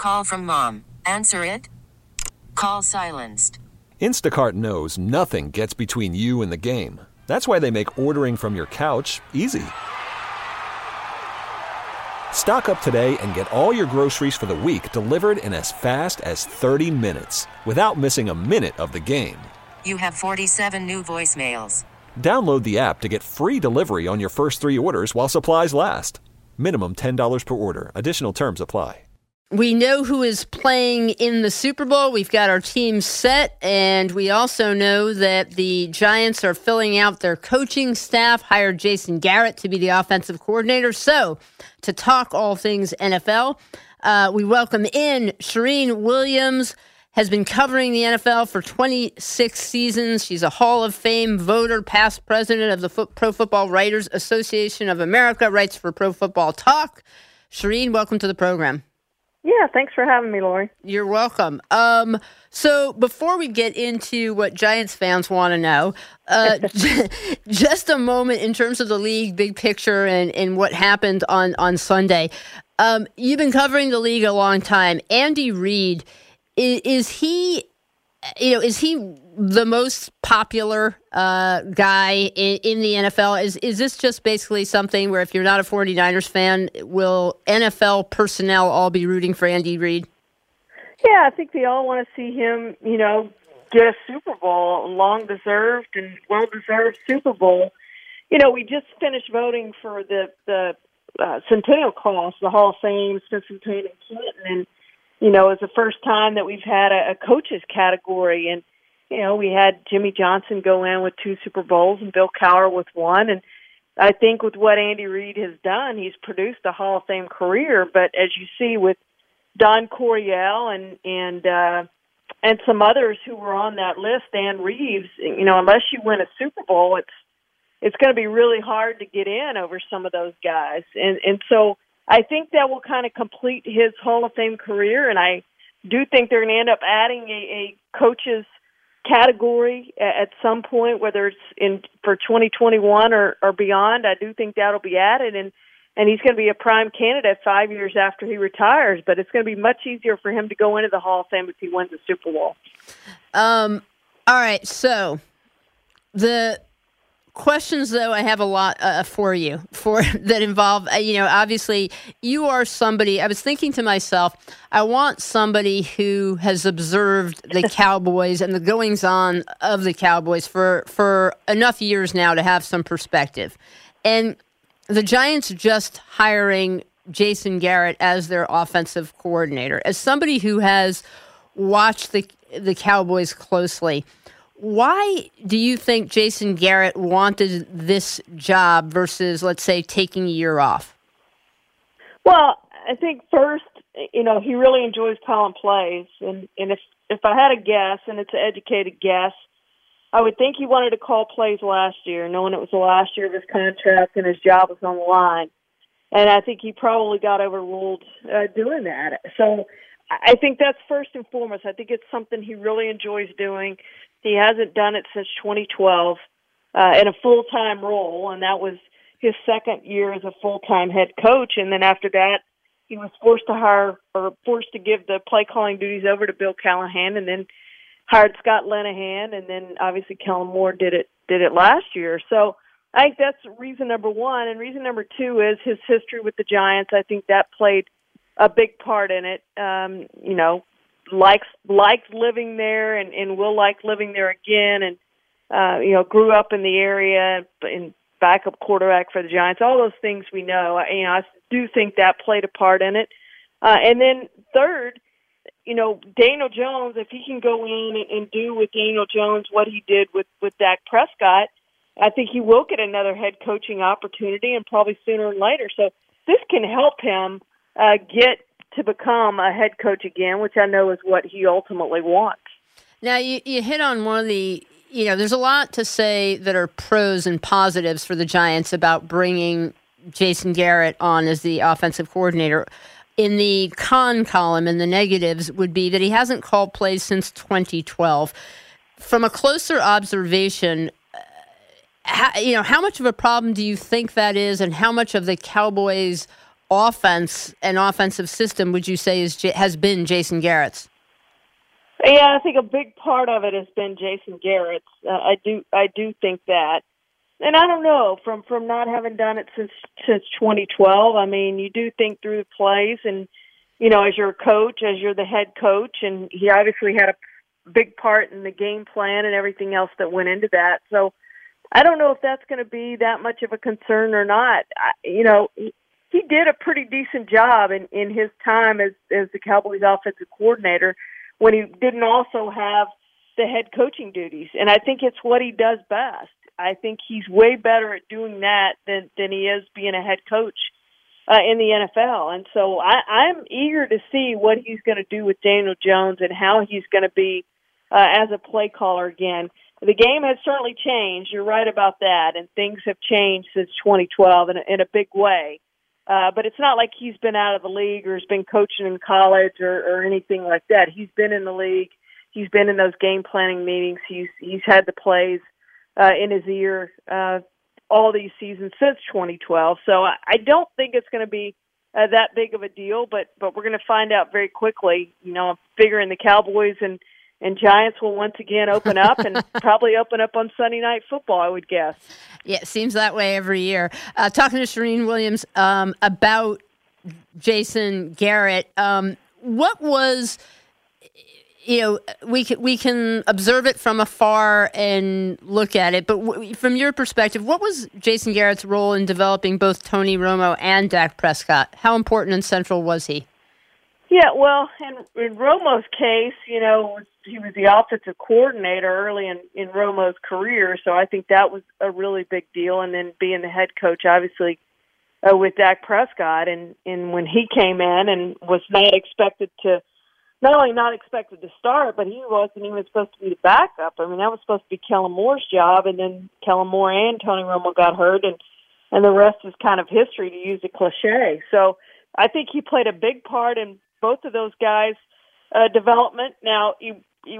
Call from mom. Answer it. Call silenced. Instacart knows nothing gets between you and the game. That's why they make ordering from your couch easy. Stock up today and get all your groceries for the week delivered in as fast as 30 minutes without missing a minute of the game. You have 47 new voicemails. Download the app to get free delivery on your first 3 orders while supplies last. Minimum $10 per order. Additional terms apply. We know who is playing in the Super Bowl. We've got our team set, and we also know that the Giants are filling out their coaching staff, hired Jason Garrett to be the offensive coordinator. So, to talk all things NFL, we welcome in Charean Williams, has been covering the NFL for 26 seasons. She's a Hall of Fame voter, past president of the Pro Football Writers Association of America, writes for Pro Football Talk. Charean, welcome to the program. Yeah, thanks for having me, Lori. You're welcome. So before we get into what Giants fans want to know, just a moment in terms of the league, big picture, and what happened on Sunday. You've been covering the league a long time. Andy Reid, is he the most popular guy in the NFL? Is this just basically something where if you're not a 49ers fan, will NFL personnel all be rooting for Andy Reid? Yeah, I think they all want to see him, get a Super Bowl, long-deserved and well-deserved Super Bowl. We just finished voting for the Centennial Cross, the Hall of Fame, Spencer Payne and Clinton, and it's the first time that we've had a coaches category. And, we had Jimmy Johnson go in with 2 Super Bowls and Bill Cowher with 1. And I think with what Andy Reid has done, he's produced a Hall of Fame career. But as you see with Don Coryell and some others who were on that list, Dan Reeves, unless you win a Super Bowl, it's going to be really hard to get in over some of those guys. And so I think that will kind of complete his Hall of Fame career, and I do think they're going to end up adding a coach's category at some point, whether it's for 2021 or beyond. I do think that'll be added, and he's going to be a prime candidate 5 years after he retires, but it's going to be much easier for him to go into the Hall of Fame if he wins a Super Bowl. All right, so the questions, though, I have a lot for you that involve, obviously you are somebody, I was thinking to myself, I want somebody who has observed the Cowboys and the goings-on of the Cowboys for enough years now to have some perspective. And the Giants just hiring Jason Garrett as their offensive coordinator. As somebody who has watched the Cowboys closely, why do you think Jason Garrett wanted this job versus, let's say, taking a year off? Well, I think first, he really enjoys calling plays. And if I had a guess, and it's an educated guess, I would think he wanted to call plays last year, knowing it was the last year of his contract and his job was on the line. And I think he probably got overruled doing that. So I think that's first and foremost. I think it's something he really enjoys doing. He hasn't done it since 2012 in a full-time role, and that was his second year as a full-time head coach. And then after that, he was forced to give the play-calling duties over to Bill Callahan, and then hired Scott Linehan, and then obviously Kellen Moore did it last year. So I think that's reason number one. And reason number two is his history with the Giants. I think that played a big part in it. Likes living there and will like living there again, and grew up in the area and backup quarterback for the Giants. All those things we know. I do think that played a part in it. And then third, Daniel Jones, if he can go in and do with Daniel Jones what he did with Dak Prescott, I think he will get another head coaching opportunity, and probably sooner or later. So this can help him get to become a head coach again, which I know is what he ultimately wants. Now, you hit on one of the, there's a lot to say that are pros and positives for the Giants about bringing Jason Garrett on as the offensive coordinator. In the con column, and the negatives would be that he hasn't called plays since 2012. From a closer observation, how much of a problem do you think that is, and how much of the Cowboys offense and offensive system would you say has been Jason Garrett's? Yeah, I think a big part of it has been Jason Garrett's. I do think that. And I don't know, from not having done it since 2012, I mean, you do think through the plays and, you know, as you're a coach, as you're the head coach, and he obviously had a big part in the game plan and everything else that went into that. So I don't know if that's going to be that much of a concern or not. You know, he did a pretty decent job in his time as the Cowboys offensive coordinator when he didn't also have the head coaching duties. And I think it's what he does best. I think he's way better at doing that than he is being a head coach in the NFL. And so I'm eager to see what he's going to do with Daniel Jones and how he's going to be as a play caller again. The game has certainly changed. You're right about that, and things have changed since 2012 in a big way. But it's not like he's been out of the league or has been coaching in college or anything like that. He's been in the league. He's been in those game planning meetings. He's had the plays in his ear all these seasons since 2012. So I don't think it's going to be that big of a deal, but we're going to find out very quickly. You know, I'm figuring the Cowboys and Giants will once again open up and probably open up on Sunday Night Football, I would guess. Yeah, it seems that way every year. Talking to Charean Williams about Jason Garrett, what was, you know, we can observe it from afar and look at it, but from your perspective, what was Jason Garrett's role in developing both Tony Romo and Dak Prescott? How important and central was he? Yeah, well, in Romo's case, you know, he was the offensive coordinator early in Romo's career, so I think that was a really big deal. And then being the head coach, obviously, with Dak Prescott, and when he came in and was not only not expected to start, but he wasn't even supposed to be the backup. I mean, that was supposed to be Kellen Moore's job, and then Kellen Moore and Tony Romo got hurt, and the rest is kind of history, to use a cliche. So I think he played a big part in both of those guys' development. Now, he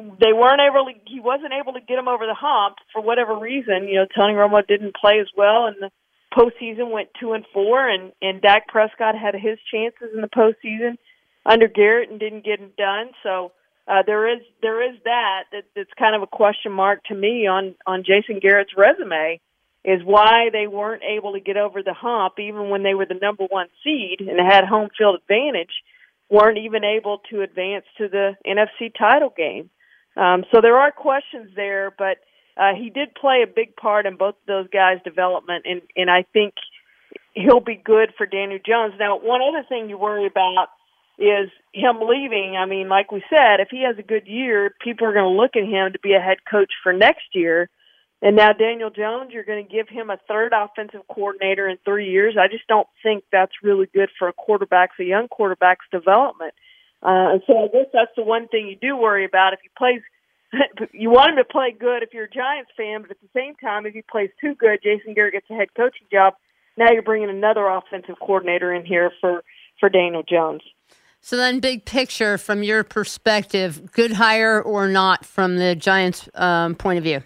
wasn't able to get him over the hump for whatever reason. You know, Tony Romo didn't play as well, and the postseason went 2-4, and Dak Prescott had his chances in the postseason under Garrett and didn't get it done. So there is that's kind of a question mark to me on Jason Garrett's resume, is why they weren't able to get over the hump even when they were the number one seed and had home field advantage, weren't even able to advance to the NFC title game. So there are questions there, but he did play a big part in both of those guys' development, and I think he'll be good for Daniel Jones. Now, one other thing you worry about is him leaving. I mean, like we said, if he has a good year, people are going to look at him to be a head coach for next year. And now Daniel Jones, you're going to give him a third offensive coordinator in 3 years. I just don't think that's really good for a young quarterback's development. And so I guess that's the one thing you do worry about. If he plays, you want him to play good if you're a Giants fan, but at the same time, if he plays too good, Jason Garrett gets a head coaching job. Now you're bringing another offensive coordinator in here for Daniel Jones. So then, big picture, from your perspective, good hire or not from the Giants' point of view?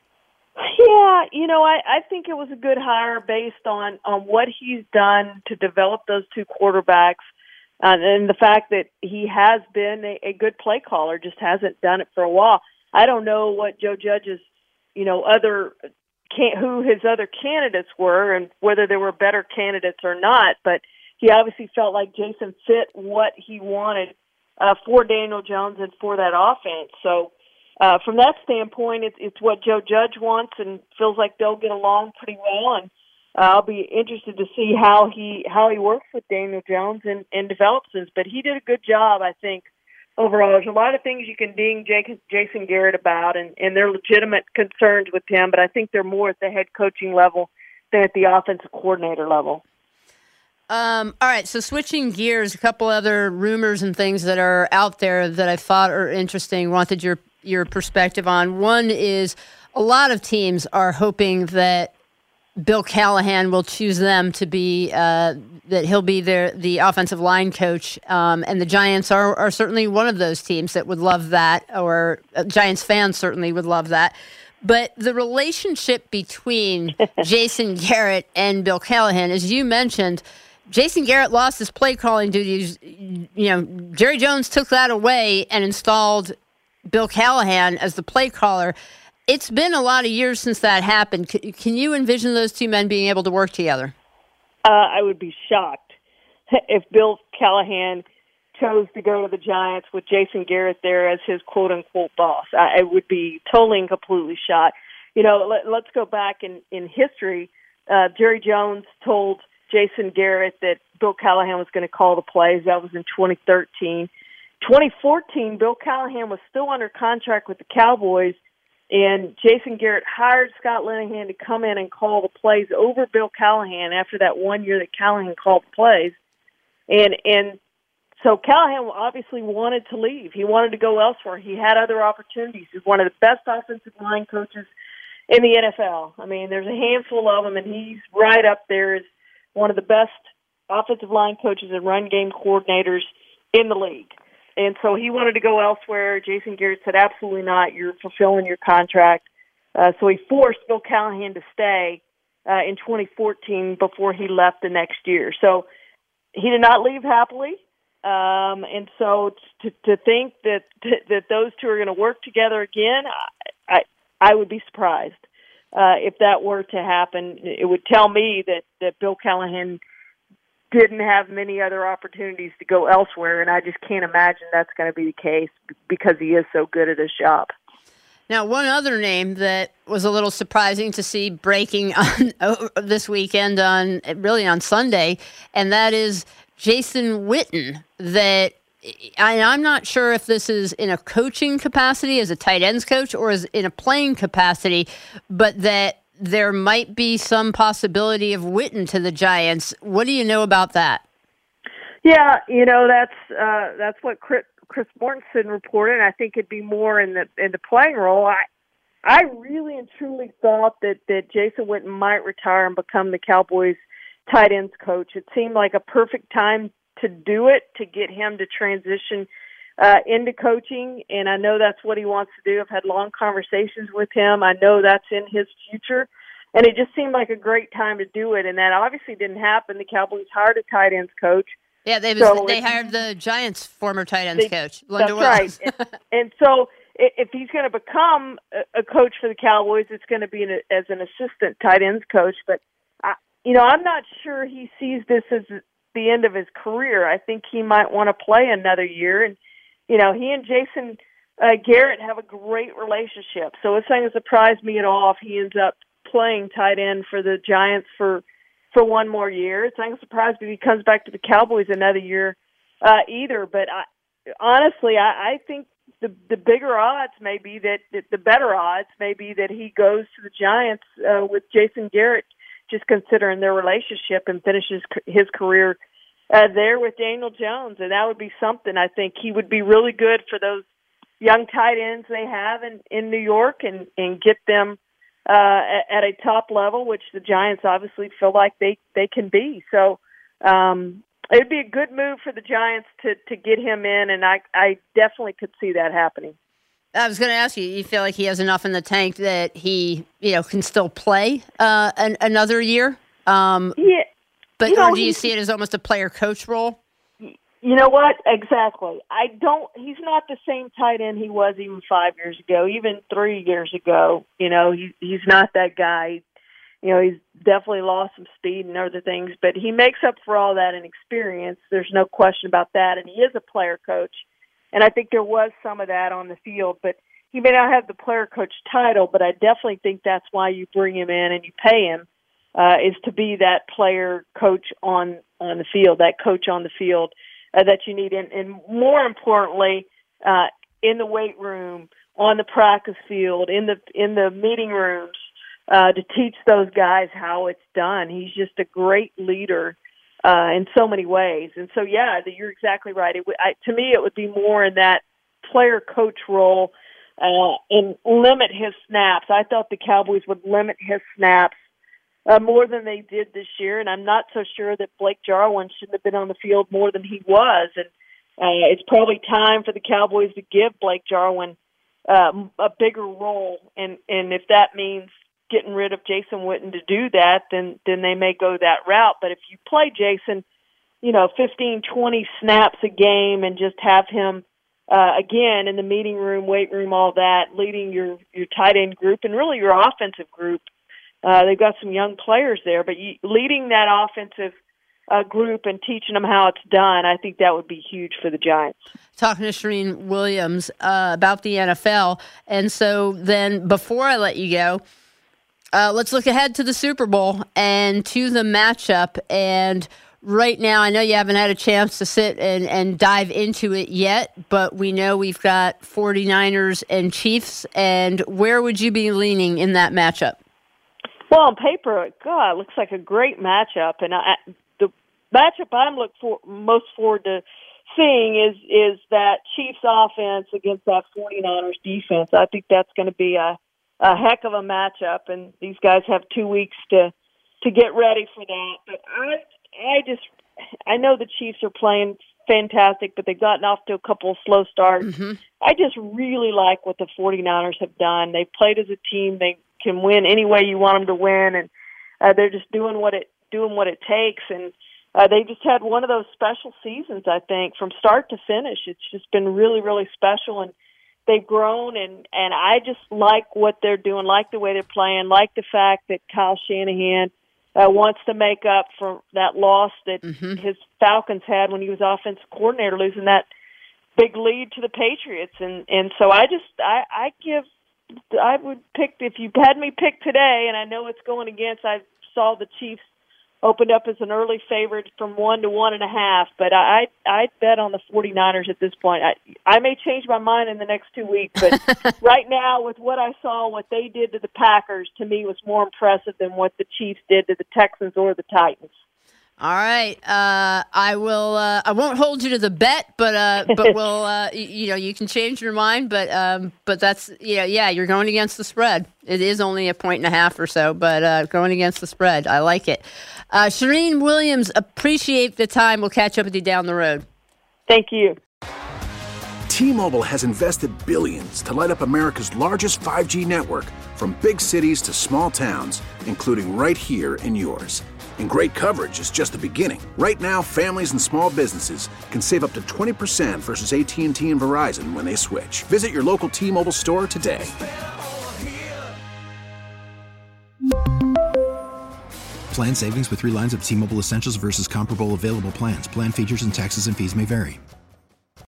Yeah, you know, I think it was a good hire based on what he's done to develop those two quarterbacks, and the fact that he has been a good play caller, just hasn't done it for a while. I don't know what Joe Judge's, you know, who his other candidates were and whether there were better candidates or not, but he obviously felt like Jason fit what he wanted for Daniel Jones and for that offense. So from that standpoint, it's what Joe Judge wants, and feels like they'll get along pretty well. And I'll be interested to see how he works with Daniel Jones and develops this. But he did a good job, I think, overall. There's a lot of things you can ding Jason Garrett about, and there are legitimate concerns with him, but I think they're more at the head coaching level than at the offensive coordinator level. All right, so switching gears, a couple other rumors and things that are out there that I thought are interesting, wanted your perspective on. One is a lot of teams are hoping that Bill Callahan will choose them to be, that he'll be the offensive line coach, and the Giants are certainly one of those teams that would love that, or Giants fans certainly would love that. But the relationship between Jason Garrett and Bill Callahan, as you mentioned, Jason Garrett lost his play calling duties. Jerry Jones took that away and installed Bill Callahan as the play caller. It's been a lot of years since that happened. Can you envision those two men being able to work together? I would be shocked if Bill Callahan chose to go to the Giants with Jason Garrett there as his quote-unquote boss. I would be totally and completely shocked. Let's go back in history. Jerry Jones told Jason Garrett that Bill Callahan was going to call the plays. That was in 2013. 2014, Bill Callahan was still under contract with the Cowboys, and Jason Garrett hired Scott Linehan to come in and call the plays over Bill Callahan after that 1 year that Callahan called the plays. And so Callahan obviously wanted to leave. He wanted to go elsewhere. He had other opportunities. He's one of the best offensive line coaches in the NFL. I mean, there's a handful of them, and he's right up there as one of the best offensive line coaches and run game coordinators in the league. And so he wanted to go elsewhere. Jason Garrett said, absolutely not. You're fulfilling your contract. So he forced Bill Callahan to stay in 2014 before he left the next year. So he did not leave happily. And so to think that those two are going to work together again, I would be surprised if that were to happen. It would tell me that Bill Callahan didn't have many other opportunities to go elsewhere, and I just can't imagine that's going to be the case because he is so good at his job. Now, one other name that was a little surprising to see breaking on this weekend on Sunday, and that is Jason Witten. That I'm not sure if this is in a coaching capacity as a tight ends coach or as in a playing capacity, but that there might be some possibility of Witten to the Giants. What do you know about that? Yeah, that's what Chris Mortensen reported. I think it'd be more in the playing role. I really and truly thought that Jason Witten might retire and become the Cowboys tight ends coach. It seemed like a perfect time to do it, to get him to transition into coaching, and I know that's what he wants to do. I've had long conversations with him. I know that's in his future, and it just seemed like a great time to do it, and that obviously didn't happen. The Cowboys hired a tight ends coach. Yeah, they hired the Giants' former tight ends coach, Linda Williams. That's right. and so if he's going to become a coach for the Cowboys, it's going to be as an assistant tight ends coach. But, I'm not sure he sees this as the end of his career. I think he might want to play another year, and he and Jason Garrett have a great relationship. So it's not going to surprise me at all if he ends up playing tight end for the Giants for one more year. It's not going to surprise me if he comes back to the Cowboys another year either. But honestly, I think the bigger odds may be the better odds may be that he goes to the Giants with Jason Garrett, just considering their relationship, and finishes his career there with Daniel Jones. And that would be something. I think he would be really good for those young tight ends they have in New York and get them at a top level, which the Giants obviously feel like they can be. So it'd be a good move for the Giants to get him in, and I definitely could see that happening. I was going to ask you, you feel like he has enough in the tank that he, can still play another year? Yeah. But or do you see it as almost a player-coach role? You know what? Exactly. He's not the same tight end he was even 5 years ago, even 3 years ago. He's not that guy. He's definitely lost some speed and other things, but he makes up for all that in experience. There's no question about that. And he is a player coach. And I think there was some of that on the field, but he may not have the player coach title, but I definitely think that's why you bring him in and you pay him, is to be that player coach on the field, that coach on the field that you need. And more importantly, in the weight room, on the practice field, in the meeting rooms, to teach those guys how it's done. He's just a great leader in so many ways. And so, yeah, you're exactly right. To me, it would be more in that player-coach role and limit his snaps. I thought the Cowboys would limit his snaps more than they did this year, and I'm not so sure that Blake Jarwin shouldn't have been on the field more than he was. And it's probably time for the Cowboys to give Blake Jarwin a bigger role, and if that means getting rid of Jason Witten to do that, then they may go that route. But if you play Jason 15, 20 snaps a game and just have him, again, in the meeting room, weight room, all that, leading your tight end group and really your offensive group. They've got some young players there, but leading that offensive group and teaching them how it's done, I think that would be huge for the Giants. Talking to Charean Williams about the NFL. And so then before I let you go, let's look ahead to the Super Bowl and to the matchup. And right now, I know you haven't had a chance to sit and dive into it yet, but we know we've got 49ers and Chiefs. And where would you be leaning in that matchup? Well, on paper, God, it looks like a great matchup. And the matchup I'm most forward to seeing is that Chiefs offense against that 49ers defense. I think that's going to be a heck of a matchup, and these guys have 2 weeks to get ready for that. But I know the Chiefs are playing fantastic, but they've gotten off to a couple of slow starts. Mm-hmm. I just really like what the 49ers have done. They've played as a team. They can win any way you want them to win, and they're just doing what it takes. And they just had one of those special seasons, I think, from start to finish. It's just been really, really special, and they've grown, and I just like what they're doing, like the way they're playing, like the fact that Kyle Shanahan wants to make up for that loss that his Falcons had when he was offensive coordinator, losing that big lead to the Patriots. And so I would pick, if you had me pick today, and I know it's going against, I saw the Chiefs opened up as an early favorite from 1 to 1.5, but I'd bet on the 49ers at this point. I may change my mind in the next 2 weeks, but right now with what I saw, what they did to the Packers, to me was more impressive than what the Chiefs did to the Texans or the Titans. All right, I will. I won't hold you to the bet, but we'll. You can change your mind, but that's you're going against the spread. It is only 1.5 or so, but going against the spread, I like it. Charean Williams, appreciate the time. We'll catch up with you down the road. Thank you. T-Mobile has invested billions to light up America's largest 5G network, from big cities to small towns, including right here in yours. And great coverage is just the beginning. Right now, families and small businesses can save up to 20% versus AT&T and Verizon when they switch. Visit your local T-Mobile store today. Plan savings with 3 lines of T-Mobile Essentials versus comparable available plans. Plan features and taxes and fees may vary.